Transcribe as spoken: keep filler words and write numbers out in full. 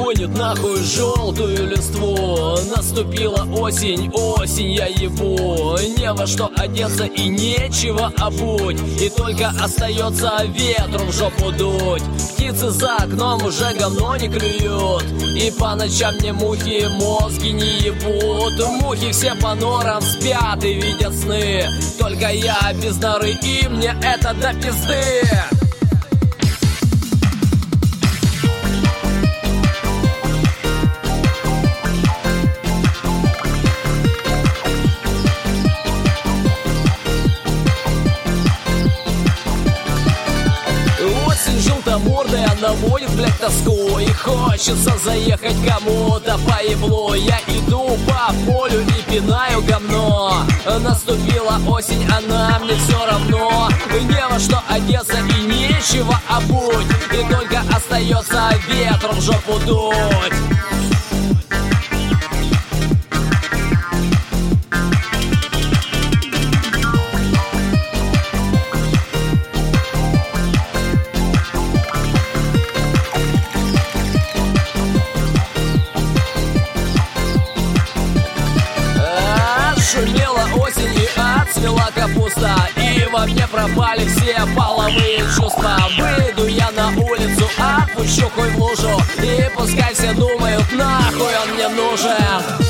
гонит нахуй желтую листву. Наступила осень, осень, я ебу. Не во что одеться и нечего обуть, и только остается ветру в жопу дуть. Птицы за окном уже говно не клюют, и по ночам мне мухи мозги не ебут. Мухи все по норам спят и видят сны, только я без норы, и мне это до пизды. Желтомордая наводит, блядь, тоску, и хочется заехать кому-то по еблу. Я иду по полю и пинаю говно. Наступила осень, она мне все равно. Не во что одеться и нечего обуть, и только остается ветром в жопу дуть. Шумела осень и отцвела капуста, и во мне пропали все половые чувства. Выйду я на улицу, отпущу хуй в лужу, и пускай все думают, нахуй он мне нужен.